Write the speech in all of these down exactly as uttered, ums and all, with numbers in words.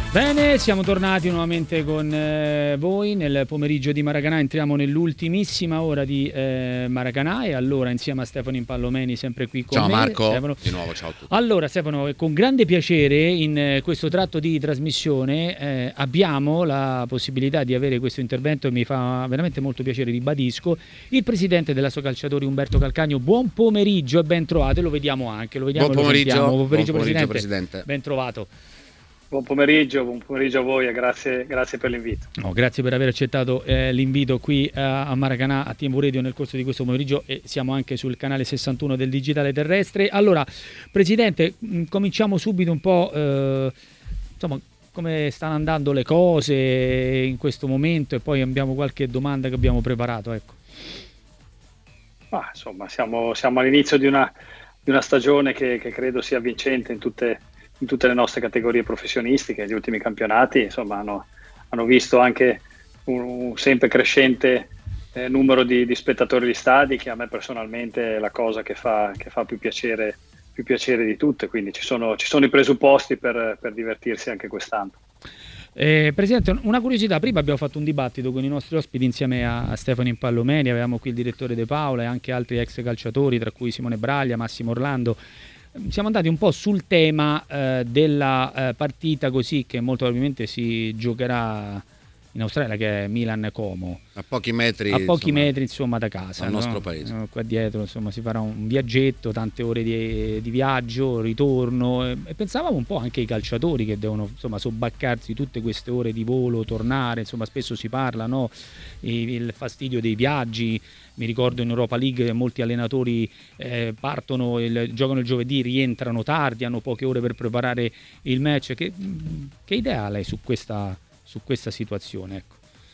Bene, siamo tornati nuovamente con eh, voi nel pomeriggio di Maracanà, entriamo nell'ultimissima ora di eh, Maracanà e allora insieme a Stefano Impallomeni sempre qui con ciao me. Marco, Stefano. di nuovo ciao a tutti. Allora Stefano, con grande piacere in eh, questo tratto di trasmissione eh, abbiamo la possibilità di avere questo intervento e mi fa veramente molto piacere, ribadisco, il presidente dell'Assocalciatori Umberto Calcagno. Buon pomeriggio e ben trovato, lo vediamo anche, lo vediamo buon pomeriggio, e lo sentiamo. Buon pomeriggio, buon pomeriggio presidente. presidente. Ben trovato. Buon pomeriggio, buon pomeriggio a voi e grazie, grazie per l'invito. No, grazie per aver accettato eh, l'invito qui eh, a Maracanà, a T V Radio nel corso di questo pomeriggio, e siamo anche sul canale sessantuno del Digitale Terrestre. Allora, Presidente, mh, cominciamo subito un po', eh, insomma, come stanno andando le cose in questo momento e poi abbiamo qualche domanda che abbiamo preparato. Ecco. Ah, insomma, siamo, siamo all'inizio di una, di una stagione che, che credo sia vincente in tutte in tutte le nostre categorie professionistiche. Gli ultimi campionati insomma hanno, hanno visto anche un, un sempre crescente eh, numero di, di spettatori di stadi, che a me personalmente è la cosa che fa, che fa più piacere, più piacere di tutte, quindi ci sono, ci sono i presupposti per, per divertirsi anche quest'anno. Eh, Presidente, una curiosità: prima abbiamo fatto un dibattito con i nostri ospiti insieme a, a Stefano Impallomeni, avevamo qui il direttore De Paola e anche altri ex calciatori, tra cui Simone Braglia, Massimo Orlando. Siamo andati un po' sul tema eh, della eh, partita così che molto probabilmente si giocherà in Australia, che è Milan-Como, a pochi metri, a pochi insomma, metri insomma da casa, dal no? nostro paese. Eh, qua dietro insomma si farà un viaggetto, tante ore di, di viaggio, ritorno e, e pensavamo un po' anche ai calciatori che devono insomma sobbaccarsi tutte queste ore di volo, tornare, insomma spesso si parla, no? il, il fastidio dei viaggi. Mi ricordo in Europa League molti allenatori eh, partono, il, giocano il giovedì, rientrano tardi, hanno poche ore per preparare il match. Che, che idea ha lei su questa, su questa situazione? Ecco.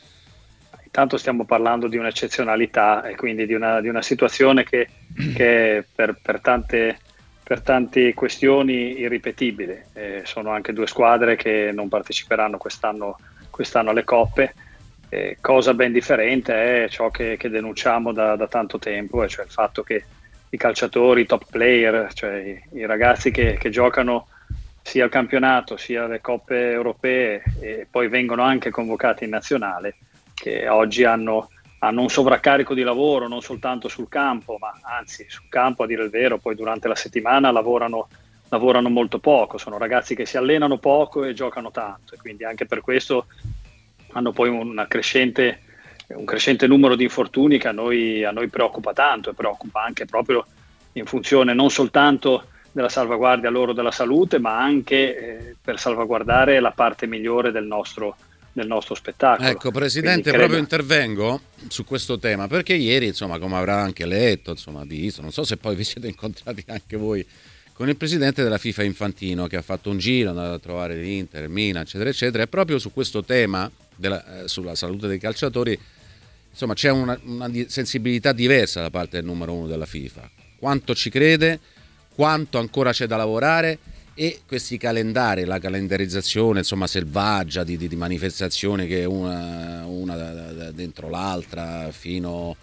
Intanto stiamo parlando di un'eccezionalità e quindi di una, di una situazione che, che è per, per, tante, per tante questioni irripetibile. Eh, sono anche due squadre che non parteciperanno quest'anno, quest'anno alle coppe. Eh, cosa ben differente è ciò che, che denunciamo da, da tanto tempo, e cioè il fatto che i calciatori, i top player, cioè i, i ragazzi che, che giocano sia il campionato sia le coppe europee e poi vengono anche convocati in nazionale, che oggi hanno, hanno un sovraccarico di lavoro non soltanto sul campo, ma anzi sul campo, a dire il vero, poi durante la settimana lavorano, lavorano molto poco. Sono ragazzi che si allenano poco e giocano tanto, e quindi anche per questo hanno poi una crescente, un crescente numero di infortuni che a noi, a noi preoccupa tanto, e preoccupa anche proprio in funzione non soltanto della salvaguardia loro della salute, ma anche eh, per salvaguardare la parte migliore del nostro, del nostro spettacolo. Ecco, Presidente, Quindi, proprio credo... intervengo su questo tema, perché ieri, insomma, come avrà anche letto, insomma, visto, non so se poi vi siete incontrati anche voi con il presidente della FIFA Infantino, che ha fatto un giro, è andato a trovare l'Inter, Milan, eccetera, eccetera, e proprio su questo tema della, eh, sulla salute dei calciatori, insomma, c'è una, una sensibilità diversa da parte del numero uno della FIFA. Quanto ci crede, quanto ancora c'è da lavorare, e questi calendari, la calendarizzazione, insomma, selvaggia di, di, di manifestazioni che una, una da, da, dentro l'altra fino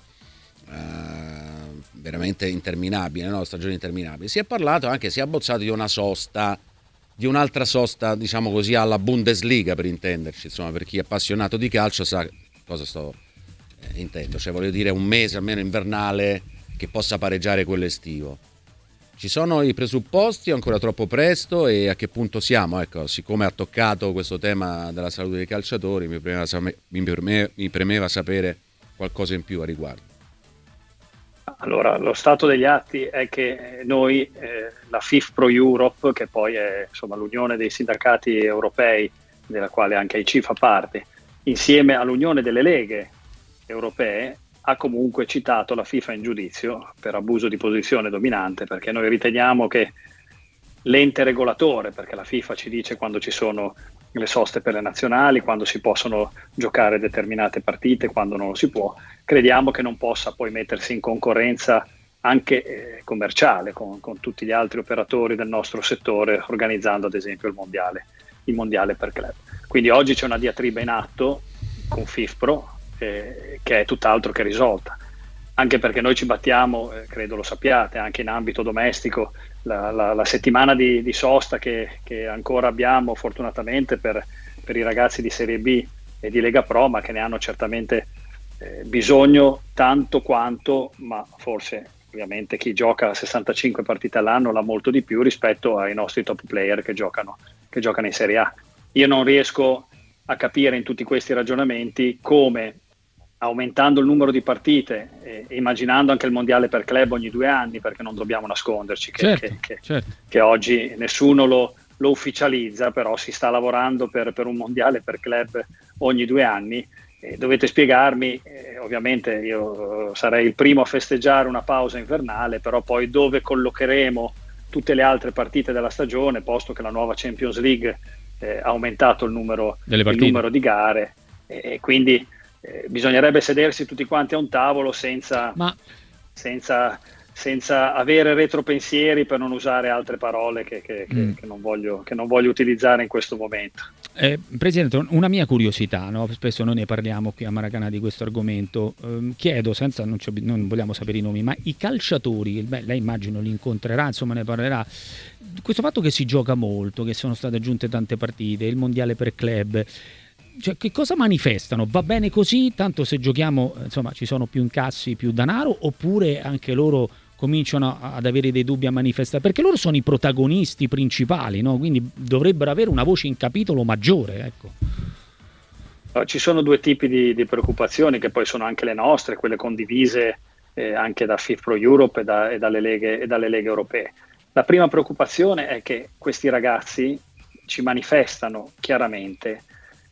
Uh, veramente interminabile, no? Stagioni interminabili. Si è parlato anche, si è abbozzato di una sosta, di un'altra sosta, diciamo così, alla Bundesliga, per intenderci, insomma, per chi è appassionato di calcio sa cosa sto eh, intendo, cioè voglio dire un mese almeno invernale che possa pareggiare quello estivo. Ci sono i presupposti, ancora troppo presto, e a che punto siamo? Ecco, siccome ha toccato questo tema della salute dei calciatori, mi premeva, mi premeva, mi premeva sapere qualcosa in più a riguardo. Allora, lo stato degli atti è che noi, eh, la FIFPro Europe, che poi è insomma l'unione dei sindacati europei, della quale anche I C fa parte, insieme all'unione delle leghe europee, ha comunque citato la FIFA in giudizio per abuso di posizione dominante, perché noi riteniamo che l'ente regolatore, perché la FIFA ci dice quando ci sono le soste per le nazionali, quando si possono giocare determinate partite, quando non lo si può, crediamo che non possa poi mettersi in concorrenza anche eh, commerciale con, con tutti gli altri operatori del nostro settore, organizzando ad esempio il mondiale, il mondiale per club. Quindi oggi c'è una diatriba in atto con FIFPro eh, che è tutt'altro che risolta, anche perché noi ci battiamo, eh, credo lo sappiate, anche in ambito domestico la, la, la settimana di, di sosta che, che ancora abbiamo fortunatamente per, per i ragazzi di Serie B e di Lega Pro, ma che ne hanno certamente eh, bisogno tanto quanto, ma forse ovviamente chi gioca sessantacinque partite all'anno l'ha molto di più rispetto ai nostri top player che giocano, che giocano in Serie A. Io non riesco a capire in tutti questi ragionamenti come, aumentando il numero di partite e immaginando anche il mondiale per club ogni due anni, perché non dobbiamo nasconderci che, certo, che, che, certo. che oggi nessuno lo, lo ufficializza, però si sta lavorando per, per un mondiale per club ogni due anni. Eh, dovete spiegarmi, eh, ovviamente io eh, sarei il primo a festeggiare una pausa invernale, però poi dove collocheremo tutte le altre partite della stagione, posto che la nuova Champions League eh, ha aumentato il numero, il numero di gare, e eh, quindi eh, bisognerebbe sedersi tutti quanti a un tavolo senza, Ma... senza, senza avere retropensieri, per non usare altre parole che, che, mm. che, che, non voglio, che non voglio utilizzare in questo momento. Eh, Presidente, una mia curiosità, no? Spesso noi ne parliamo qui a Maracana di questo argomento, ehm, chiedo, senza non, non vogliamo sapere i nomi, ma i calciatori, beh, lei immagino li incontrerà, insomma ne parlerà, questo fatto che si gioca molto, che sono state aggiunte tante partite, il mondiale per club, cioè, che cosa manifestano? Va bene così, tanto se giochiamo insomma ci sono più incassi, più denaro, oppure anche loro cominciano ad avere dei dubbi a manifestare, perché loro sono i protagonisti principali, no? Quindi dovrebbero avere una voce in capitolo maggiore, ecco. Ci sono due tipi di, di preoccupazioni, che poi sono anche le nostre, quelle condivise eh, anche da F I F Pro Europe e, da, e, dalle leghe, e dalle leghe europee. La prima preoccupazione è che questi ragazzi ci manifestano chiaramente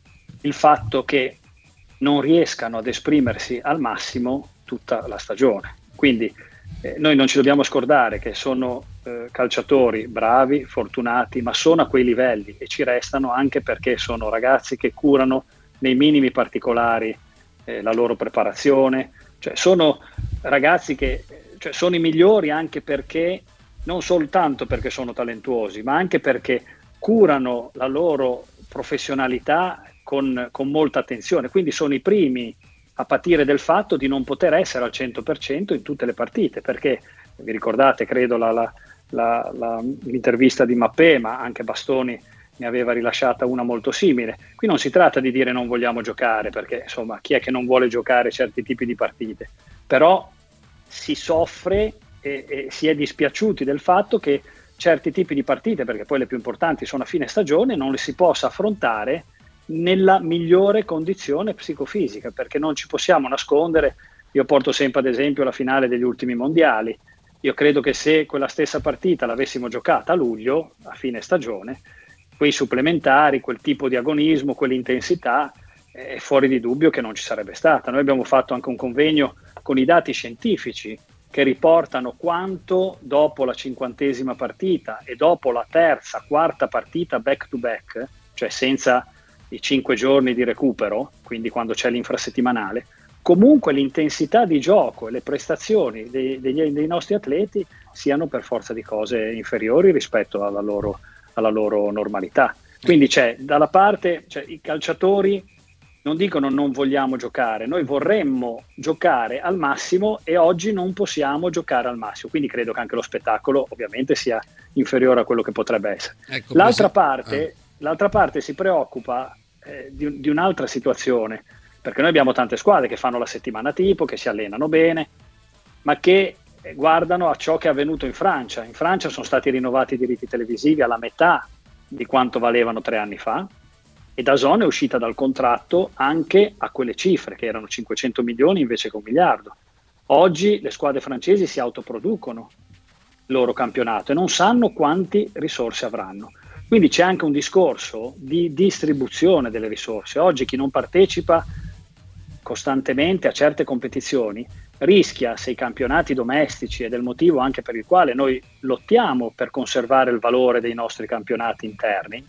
il fatto che non riescano ad esprimersi al massimo tutta la stagione. Quindi Eh, noi non ci dobbiamo scordare che sono eh, calciatori bravi, fortunati, ma sono a quei livelli e ci restano anche perché sono ragazzi che curano nei minimi particolari eh, la loro preparazione, cioè sono ragazzi che cioè, sono i migliori anche perché, non soltanto perché sono talentuosi, ma anche perché curano la loro professionalità con, con molta attenzione, quindi sono i primi a patire del fatto di non poter essere al cento per cento in tutte le partite, perché vi ricordate, credo, la, la, la, la, l'intervista di Mappé, ma anche Bastoni ne aveva rilasciata una molto simile. Qui non si tratta di dire non vogliamo giocare, perché insomma chi è che non vuole giocare certi tipi di partite, però si soffre e, e si è dispiaciuti del fatto che certi tipi di partite, perché poi le più importanti sono a fine stagione, non le si possa affrontare nella migliore condizione psicofisica, perché non ci possiamo nascondere. Io porto sempre ad esempio la finale degli ultimi mondiali. Io credo che se quella stessa partita l'avessimo giocata a luglio, a fine stagione, quei supplementari, quel tipo di agonismo, quell'intensità, è fuori di dubbio che non ci sarebbe stata. Noi abbiamo fatto anche un convegno con i dati scientifici che riportano quanto dopo la cinquantesima partita e dopo la terza, quarta partita back to back, cioè senza i cinque giorni di recupero, quindi quando c'è l'infrasettimanale, comunque l'intensità di gioco e le prestazioni dei, dei, dei nostri atleti siano per forza di cose inferiori rispetto alla loro, alla loro normalità. Quindi c'è dalla parte, cioè, i calciatori non dicono non vogliamo giocare, noi vorremmo giocare al massimo e oggi non possiamo giocare al massimo, quindi credo che anche lo spettacolo ovviamente sia inferiore a quello che potrebbe essere. Ecco, l'altra, parte, ah. l'altra parte si preoccupa eh, di, di un'altra situazione, perché noi abbiamo tante squadre che fanno la settimana tipo, che si allenano bene, ma che guardano a ciò che è avvenuto in Francia. In Francia sono stati rinnovati i diritti televisivi alla metà di quanto valevano tre anni fa, e DAZN è uscita dal contratto anche a quelle cifre, che erano cinquecento milioni invece che un miliardo. Oggi le squadre francesi si autoproducono il loro campionato e non sanno quanti risorse avranno. Quindi c'è anche un discorso di distribuzione delle risorse. Oggi chi non partecipa costantemente a certe competizioni rischia, se i campionati domestici, ed è il motivo anche per il quale noi lottiamo per conservare il valore dei nostri campionati interni,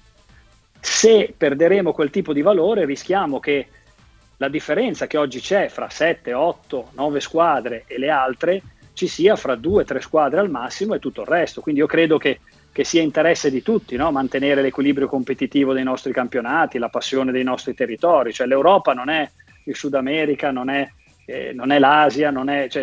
se perderemo quel tipo di valore rischiamo che la differenza che oggi c'è fra sette, otto, nove squadre e le altre ci sia fra due, tre squadre al massimo e tutto il resto. Quindi io credo che, che sia interesse di tutti, no? Mantenere l'equilibrio competitivo dei nostri campionati, la passione dei nostri territori. Cioè l'Europa non è il Sud America, non è, eh, non è l'Asia, non è, cioè,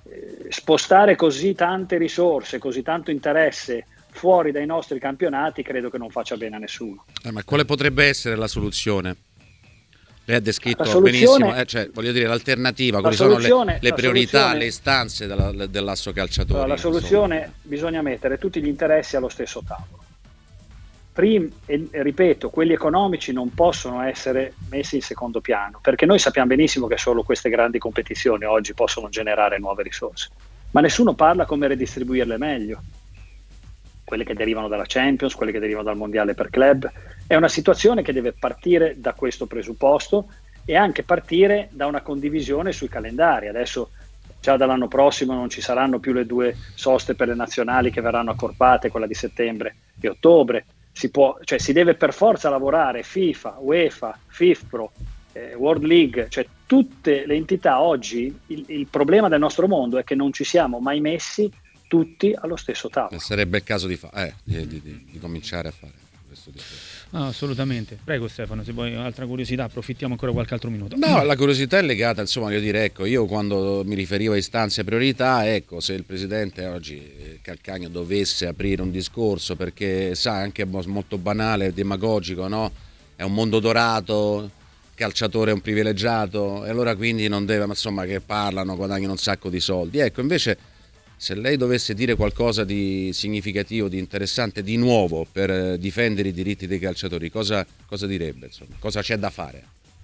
eh, spostare così tante risorse, così tanto interesse fuori dai nostri campionati credo che non faccia bene a nessuno. Eh, ma quale potrebbe essere la soluzione? Lei ha descritto soluzione, benissimo, eh, cioè, voglio dire, l'alternativa, quali la sono le, le la priorità, le istanze della, dell'asso calciatori. Allora, la soluzione, insomma, bisogna mettere tutti gli interessi allo stesso tavolo. Prima, e, e ripeto, quelli economici non possono essere messi in secondo piano, perché noi sappiamo benissimo che solo queste grandi competizioni oggi possono generare nuove risorse, ma nessuno parla come redistribuirle meglio. Quelle che derivano dalla Champions, quelle che derivano dal Mondiale per club. È una situazione che deve partire da questo presupposto e anche partire da una condivisione sui calendari. Adesso già dall'anno prossimo non ci saranno più le due soste per le nazionali che verranno accorpate, quella di settembre e ottobre. Si può, cioè si deve per forza lavorare FIFA, UEFA, FIFPro, eh, World League, cioè tutte le entità oggi. Il, il problema del nostro mondo è che non ci siamo mai messi tutti allo stesso tavolo. E sarebbe il caso di, fa- eh, di, di, di, di cominciare a fare questo tipo. No, assolutamente. Prego Stefano, se vuoi altra curiosità, approfittiamo ancora qualche altro minuto. No, la curiosità è legata, insomma, voglio dire, ecco, io quando mi riferivo a istanze e priorità, ecco, se il presidente oggi Calcagno dovesse aprire un discorso, perché sa, anche molto banale, demagogico, no? È un mondo dorato, il calciatore è un privilegiato, e allora quindi non deve, ma insomma, che parlano, guadagnano un sacco di soldi. Ecco, invece, se lei dovesse dire qualcosa di significativo, di interessante, di nuovo per difendere i diritti dei calciatori, cosa, cosa direbbe? Insomma? Cosa c'è da fare?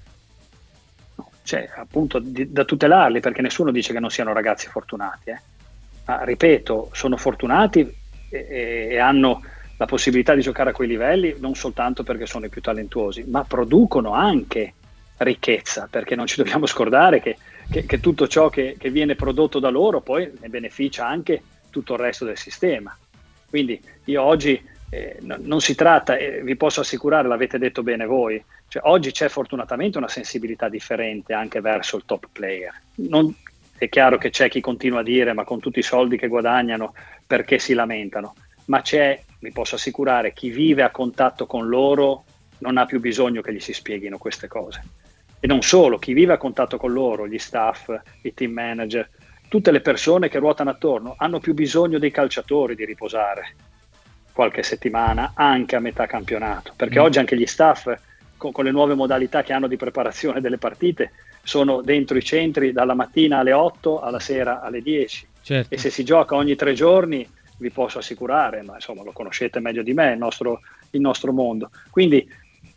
C'è appunto di, da tutelarli, perché nessuno dice che non siano ragazzi fortunati. Eh. Ma ripeto, sono fortunati e, e hanno la possibilità di giocare a quei livelli non soltanto perché sono i più talentuosi, ma producono anche ricchezza, perché non ci dobbiamo scordare che Che, che tutto ciò che, che viene prodotto da loro poi ne beneficia anche tutto il resto del sistema. Quindi io oggi eh, no, non si tratta, eh, vi posso assicurare, l'avete detto bene voi, cioè oggi c'è fortunatamente una sensibilità differente anche verso il top player. Non, è chiaro che c'è chi continua a dire ma con tutti i soldi che guadagnano perché si lamentano, ma c'è, vi posso assicurare, chi vive a contatto con loro non ha più bisogno che gli si spieghino queste cose. E non solo, chi vive a contatto con loro, gli staff, i team manager, tutte le persone che ruotano attorno hanno più bisogno dei calciatori di riposare qualche settimana, anche a metà campionato, perché mm. oggi anche gli staff con, con le nuove modalità che hanno di preparazione delle partite sono dentro i centri dalla mattina alle otto alla sera alle dieci. Certo. E se si gioca ogni tre giorni vi posso assicurare, ma insomma lo conoscete meglio di me il nostro, il nostro mondo, quindi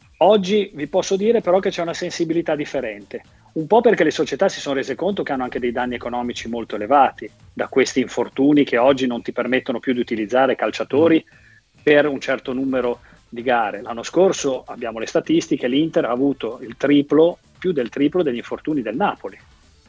oggi vi posso dire però che c'è una sensibilità differente, un po' perché le società si sono rese conto che hanno anche dei danni economici molto elevati da questi infortuni che oggi non ti permettono più di utilizzare calciatori per un certo numero di gare. L'anno scorso abbiamo le statistiche, l'Inter ha avuto il triplo, più del triplo degli infortuni del Napoli,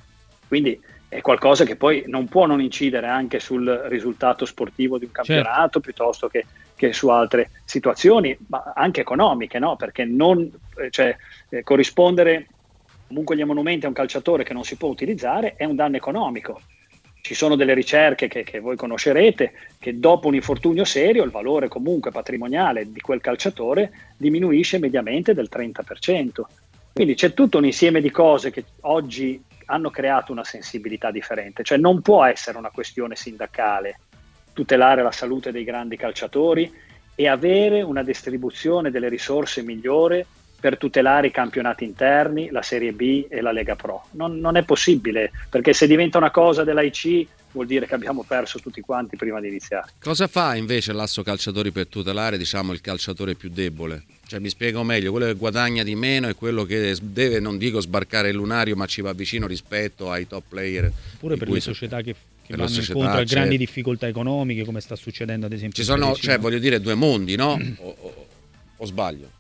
quindi è qualcosa che poi non può non incidere anche sul risultato sportivo di un campionato, certo, piuttosto che, che su altre situazioni, ma anche economiche, no? Perché non, cioè, eh, corrispondere comunque gli emolumenti a un calciatore che non si può utilizzare è un danno economico. Ci sono delle ricerche che, che voi conoscerete, che dopo un infortunio serio il valore comunque patrimoniale di quel calciatore diminuisce mediamente del trenta per cento. Quindi c'è tutto un insieme di cose che oggi hanno creato una sensibilità differente, cioè non può essere una questione sindacale tutelare la salute dei grandi calciatori e avere una distribuzione delle risorse migliore per tutelare i campionati interni, la Serie B e la Lega Pro. Non, non è possibile, perché se diventa una cosa dell'A I C vuol dire che abbiamo perso tutti quanti prima di iniziare. Cosa fa invece l'asso calciatori per tutelare, diciamo, il calciatore più debole? Cioè, mi spiego meglio, quello che guadagna di meno è quello che deve, non dico sbarcare il lunario, ma ci va vicino rispetto ai top player. Pure per le società che, che vanno società, incontro a grandi certo. difficoltà economiche, come sta succedendo ad esempio. Ci sono, cioè, voglio dire, due mondi, no? o, o, o sbaglio?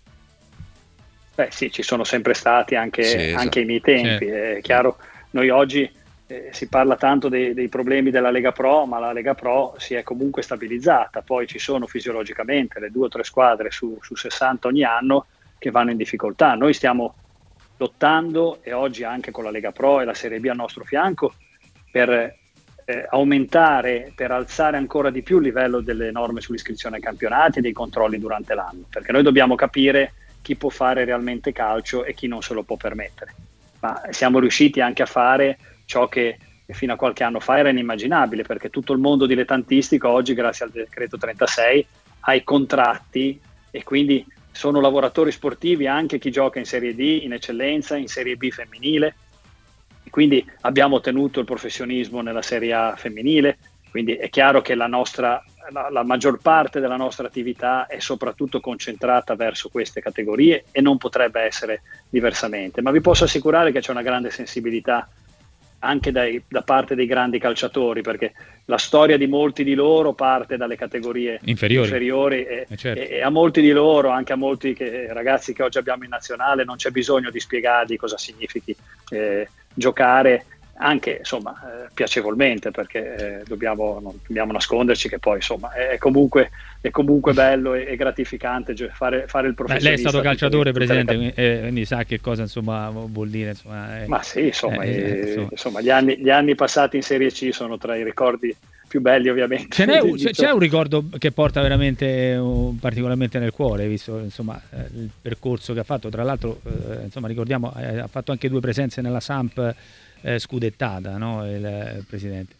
Beh sì, ci sono sempre stati anche, sì, esatto. anche ai miei tempi. Certo. È chiaro, noi oggi eh, si parla tanto dei, dei problemi della Lega Pro, ma la Lega Pro si è comunque stabilizzata. Poi ci sono fisiologicamente le due o tre squadre su, su sessanta ogni anno che vanno in difficoltà. Noi stiamo lottando, e oggi anche con la Lega Pro e la Serie B al nostro fianco, per eh, aumentare, per alzare ancora di più il livello delle norme sull'iscrizione ai campionati e dei controlli durante l'anno, perché noi dobbiamo capire chi può fare realmente calcio e chi non se lo può permettere. Ma siamo riusciti anche a fare ciò che che fino a qualche anno fa era inimmaginabile, perché tutto il mondo dilettantistico oggi, grazie al decreto trentasei, ha i contratti e quindi sono lavoratori sportivi anche chi gioca in Serie D, in eccellenza, in Serie B femminile. Quindi abbiamo ottenuto il professionismo nella Serie A femminile, quindi è chiaro che la nostra la, la maggior parte della nostra attività è soprattutto concentrata verso queste categorie e non potrebbe essere diversamente, ma vi posso assicurare che c'è una grande sensibilità anche dai, da parte dei grandi calciatori, perché la storia di molti di loro parte dalle categorie inferiori, inferiori e, eh certo. e, e a molti di loro, anche a molti che, ragazzi che oggi abbiamo in nazionale, non c'è bisogno di spiegargli cosa significhi eh, giocare anche insomma eh, piacevolmente, perché eh, dobbiamo, non dobbiamo nasconderci che poi insomma è comunque, è comunque bello e, e gratificante fare, fare il professionista. Beh, lei è stato calciatore, tutte, presidente, tutte cat- eh, quindi sa che cosa insomma vuol dire insomma, eh, ma sì insomma, eh, eh, insomma. insomma gli, anni, gli anni passati in Serie C sono tra i ricordi più belli ovviamente. Ce n'è, c'è, c'è un ricordo che porta veramente uh, particolarmente nel cuore, visto insomma eh, il percorso che ha fatto, tra l'altro eh, insomma ricordiamo eh, ha fatto anche due presenze nella Samp eh, scudettata, no? il, il presidente.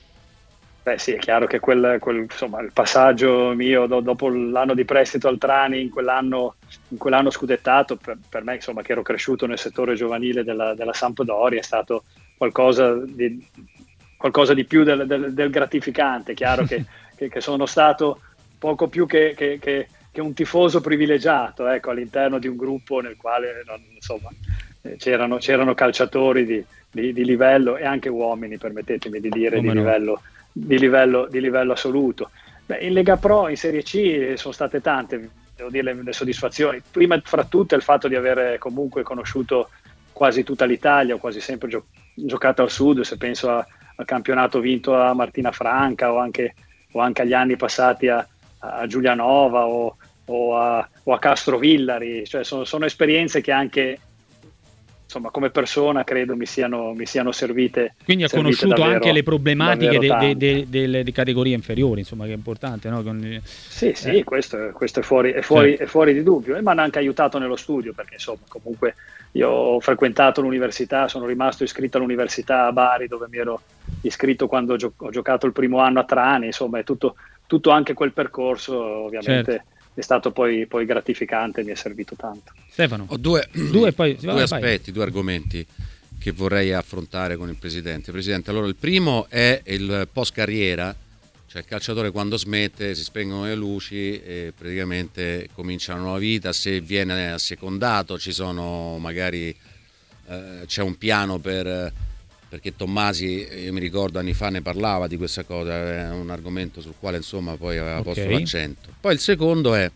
Beh sì, è chiaro che quel, quel, insomma, il passaggio mio do, dopo l'anno di prestito al Trani in quell'anno, in quell'anno scudettato, per, per me insomma che ero cresciuto nel settore giovanile della, della Sampdoria, è stato qualcosa di, qualcosa di più del, del, del gratificante. Chiaro che, che, che sono stato poco più che, che, che, che un tifoso privilegiato, ecco, all'interno di un gruppo nel quale non, insomma, c'erano, c'erano calciatori di, di, di livello e anche uomini, permettetemi di dire, Come di no. livello Di livello, di livello assoluto. Beh, in Lega Pro, in Serie C sono state tante, devo dire, le, le soddisfazioni. Prima fra tutte il fatto di aver comunque conosciuto quasi tutta l'Italia, ho quasi sempre gio- giocato al sud, se penso a, al campionato vinto a Martina Franca o anche, o anche agli anni passati a, a Giulianova o, o, a, o a Castrovillari, cioè sono, sono esperienze che anche insomma come persona credo mi siano, mi siano servite. Quindi ha servite conosciuto davvero, anche le problematiche de, de, de, delle de categorie inferiori, insomma, che è importante, no? Con, sì, sì, eh. questo, questo è, fuori, è, fuori, certo. è fuori di dubbio, e mi hanno anche aiutato nello studio, perché insomma comunque io ho frequentato l'università, sono rimasto iscritto all'università a Bari, dove mi ero iscritto quando gio- ho giocato il primo anno a Trani, insomma è tutto, tutto anche quel percorso ovviamente. Certo. È stato poi, poi gratificante, mi è servito tanto. Stefano, ho due, due, poi, due vai, aspetti, vai. due argomenti che vorrei affrontare con il Presidente. Presidente, allora il primo è il post carriera, cioè il calciatore quando smette si spengono le luci e praticamente comincia una nuova vita. Se viene assecondato ci sono magari eh, c'è un piano per... perché Tommasi, io mi ricordo anni fa ne parlava di questa cosa, è un argomento sul quale insomma poi aveva okay. posto l'accento. Poi il secondo è,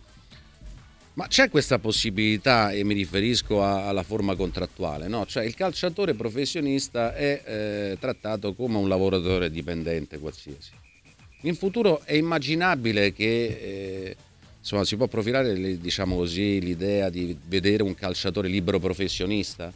ma c'è questa possibilità, e mi riferisco a, alla forma contrattuale, no? Cioè il calciatore professionista è eh, trattato come un lavoratore dipendente qualsiasi. In futuro è immaginabile che eh, insomma si può profilare, diciamo così, l'idea di vedere un calciatore libero professionista,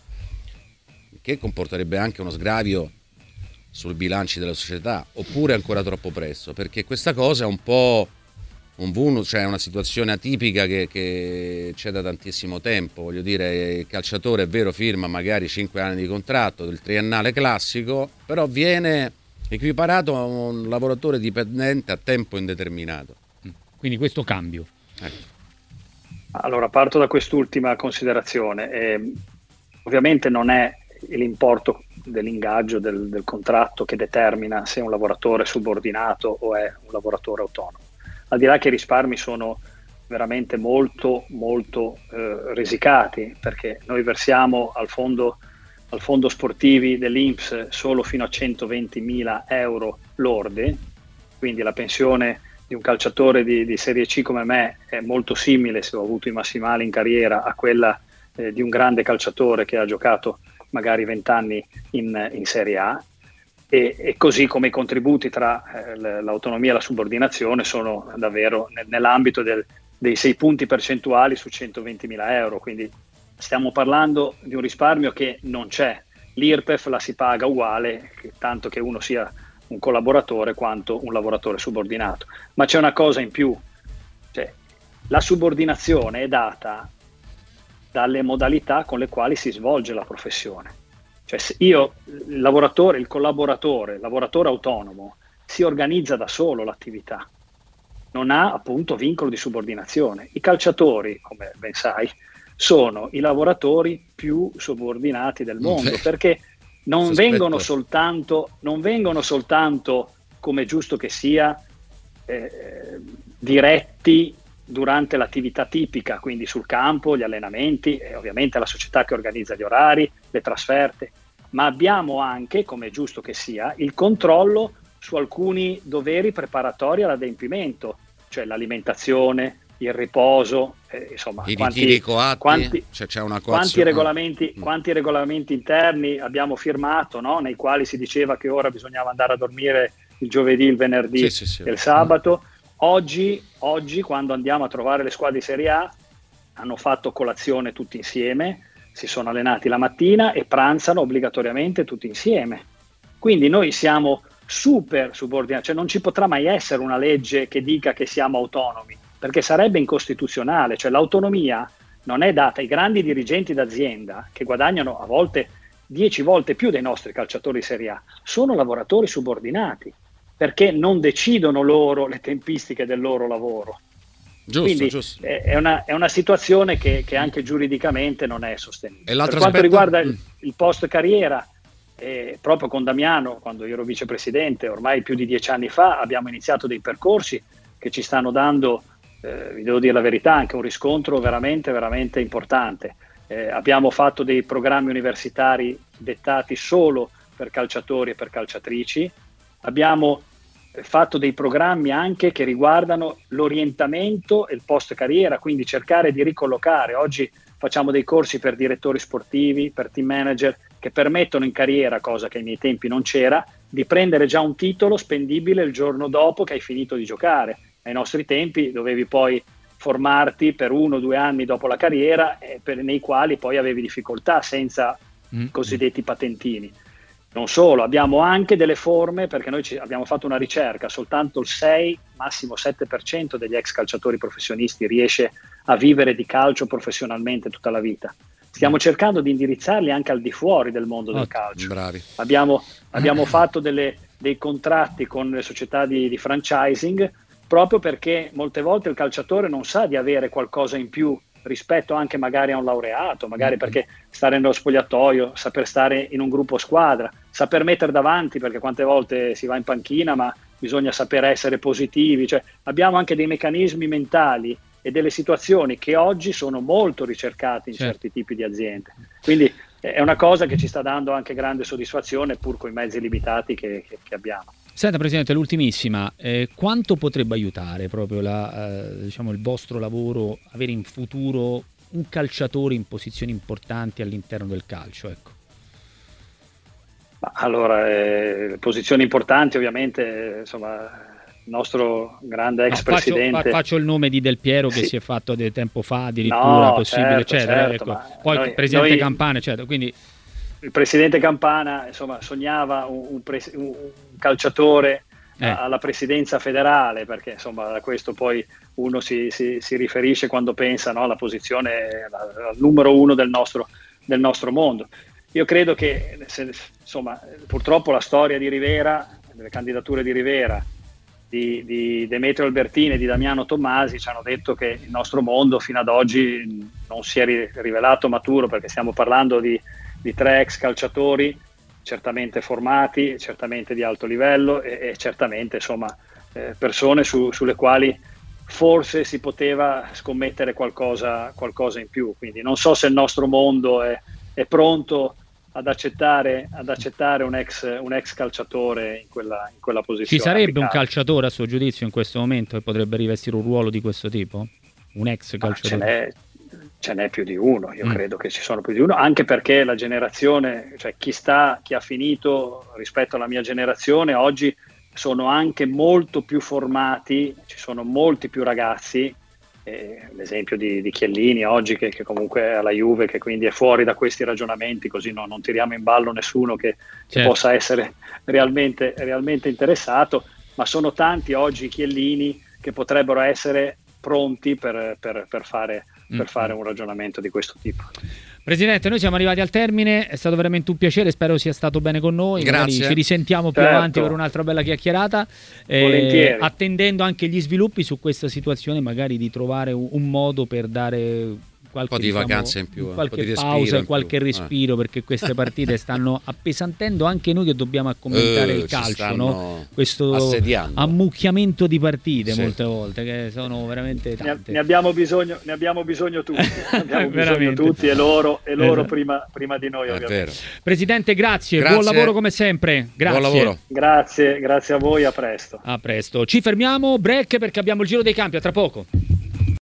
che comporterebbe anche uno sgravio sul bilanci della società, oppure ancora troppo presto, perché questa cosa è un po' un vulnus, cioè una situazione atipica che, che c'è da tantissimo tempo. Voglio dire, il calciatore è vero firma magari cinque anni di contratto del triennale classico, però viene equiparato a un lavoratore dipendente a tempo indeterminato. Quindi questo cambio. Ecco. Allora parto da quest'ultima considerazione. Eh, ovviamente non è l'importo dell'ingaggio del, del contratto che determina se è un lavoratore subordinato o è un lavoratore autonomo. Al di là che i risparmi sono veramente molto molto eh, risicati, perché noi versiamo al fondo, al fondo sportivi dell'I N P S solo fino a centoventimila euro lorde, quindi la pensione di un calciatore di, di Serie C come me è molto simile, se ho avuto i massimali in carriera, a quella eh, di un grande calciatore che ha giocato magari vent'anni in, in Serie A, e, e così come i contributi tra eh, l'autonomia e la subordinazione sono davvero nel, nell'ambito del, dei sei punti percentuali su centoventimila euro, quindi stiamo parlando di un risparmio che non c'è. L'I R P E F la si paga uguale, tanto che uno sia un collaboratore quanto un lavoratore subordinato, ma c'è una cosa in più, cioè la subordinazione è data dalle modalità con le quali si svolge la professione. Cioè io, il lavoratore, il collaboratore, il lavoratore autonomo, si organizza da solo l'attività, non ha appunto vincolo di subordinazione. I calciatori, come ben sai, sono i lavoratori più subordinati del mondo, Beh, perché non sospetto. vengono soltanto, non vengono soltanto, come è giusto che sia, eh, diretti durante l'attività tipica, quindi sul campo, gli allenamenti e ovviamente la società che organizza gli orari, le trasferte, ma abbiamo anche, come è giusto che sia, il controllo su alcuni doveri preparatori all'adempimento, cioè l'alimentazione, il riposo, eh, insomma, I quanti, ritiri coatti, quanti, cioè c'è una quanti, coazione. regolamenti, Mm. quanti regolamenti interni abbiamo firmato, no? Nei quali si diceva che ora bisognava andare a dormire il giovedì, il venerdì Sì, sì, sì. e il sabato. Oggi, oggi, quando andiamo a trovare le squadre di Serie A, hanno fatto colazione tutti insieme, si sono allenati la mattina e pranzano obbligatoriamente tutti insieme. Quindi noi siamo super subordinati, cioè non ci potrà mai essere una legge che dica che siamo autonomi, perché sarebbe incostituzionale. Cioè l'autonomia non è data ai grandi dirigenti d'azienda che guadagnano a volte dieci volte più dei nostri calciatori Serie A, sono lavoratori subordinati, perché non decidono loro le tempistiche del loro lavoro. Giusto, Quindi giusto. È, una, è una situazione che, che anche giuridicamente non è sostenibile. E l'altro per quanto aspetto? riguarda il, Mm. il post carriera, eh, proprio con Damiano, quando io ero vicepresidente, ormai più di dieci anni fa, abbiamo iniziato dei percorsi che ci stanno dando, eh, vi devo dire la verità, anche un riscontro veramente, veramente importante. Eh, abbiamo fatto dei programmi universitari dettati solo per calciatori e per calciatrici, abbiamo fatto dei programmi anche che riguardano l'orientamento e il post carriera, quindi cercare di ricollocare. Oggi facciamo dei corsi per direttori sportivi, per team manager, che permettono in carriera, cosa che ai miei tempi non c'era, di prendere già un titolo spendibile il giorno dopo che hai finito di giocare. Ai nostri tempi dovevi poi formarti per uno o due anni dopo la carriera, eh, per, nei quali poi avevi difficoltà senza Mm. cosiddetti patentini. Non solo, abbiamo anche delle forme, perché noi ci abbiamo fatto una ricerca, soltanto il sei, massimo sette per cento degli ex calciatori professionisti riesce a vivere di calcio professionalmente tutta la vita. Stiamo cercando di indirizzarli anche al di fuori del mondo del Ottimo, calcio. Bravi. Abbiamo, abbiamo fatto delle, dei contratti con le società di, di franchising, proprio perché molte volte il calciatore non sa di avere qualcosa in più rispetto anche magari a un laureato, magari perché stare nello spogliatoio, saper stare in un gruppo squadra, saper mettere davanti, perché quante volte si va in panchina ma bisogna saper essere positivi. Cioè, abbiamo anche dei meccanismi mentali e delle situazioni che oggi sono molto ricercate in Certo. certi tipi di aziende. Quindi è una cosa che ci sta dando anche grande soddisfazione, pur con i mezzi limitati che, che, che abbiamo. Senta Presidente, l'ultimissima, eh, quanto potrebbe aiutare proprio la, eh, diciamo, il vostro lavoro, avere in futuro un calciatore in posizioni importanti all'interno del calcio? Ecco. Ma allora, eh, posizioni importanti ovviamente, eh, insomma, il nostro grande ex No, faccio, presidente. fa- faccio il nome di Del Piero che Sì. si è fatto del tempo fa, addirittura No, possibile, certo, eccetera. certo, ecco. ma Poi noi- il Presidente noi- Campana, eccetera. Quindi Il presidente Campana, insomma, sognava un, un, pres- un calciatore Eh. alla presidenza federale, perché insomma a questo poi uno si, si, si riferisce quando pensa, no, alla posizione, al numero uno del nostro, del nostro mondo. Io credo che se, insomma, purtroppo la storia di Rivera, delle candidature di Rivera, di, di Demetrio Albertini e di Damiano Tommasi ci hanno detto che il nostro mondo fino ad oggi non si è ri- rivelato maturo, perché stiamo parlando di, di tre ex calciatori certamente formati, certamente di alto livello e, e certamente insomma eh, persone su, sulle quali forse si poteva scommettere qualcosa, qualcosa in più. Quindi non so se il nostro mondo è, è pronto ad accettare, ad accettare un ex, un ex calciatore in quella, in quella posizione. ci sarebbe un apicale. calciatore a suo giudizio in questo momento che potrebbe rivestire un ruolo di questo tipo? Un ex Ma ce calciatore? n'è, ce n'è più di uno, io Mm. credo che ci sono più di uno, anche perché la generazione, cioè chi sta, chi ha finito rispetto alla mia generazione, oggi sono anche molto più formati, ci sono molti più ragazzi, eh, l'esempio di, di Chiellini oggi che, che comunque è alla Juve, che quindi è fuori da questi ragionamenti, così no, non tiriamo in ballo nessuno che, che Certo. possa essere realmente, realmente interessato, ma sono tanti oggi Chiellini che potrebbero essere pronti per, per, per fare per fare un ragionamento di questo tipo. Presidente, noi siamo arrivati al termine, è stato veramente un piacere, spero sia stato bene con noi. Grazie. Magari ci risentiamo più certo. avanti per un'altra bella chiacchierata, eh, attendendo anche gli sviluppi su questa situazione, magari di trovare un, un modo per dare qualche, un po' di diciamo, vacanze in più, qualche un po' di pausa e in qualche più. respiro, eh. perché queste partite stanno appesantendo anche noi che dobbiamo commentare Eh, il ci calcio, stanno no? Questo assediando. ammucchiamento di partite Sì. molte volte, che sono veramente tante. Ne, ne abbiamo bisogno, ne abbiamo bisogno tutti, ne abbiamo bisogno Veramente. tutti e loro, e loro Esatto. prima, prima di noi È ovviamente. vero. Presidente, grazie, Grazie. buon lavoro come sempre. Grazie. Buon lavoro. Grazie, grazie a voi, a presto. A presto. Ci fermiamo, break perché abbiamo il giro dei campi, a tra poco.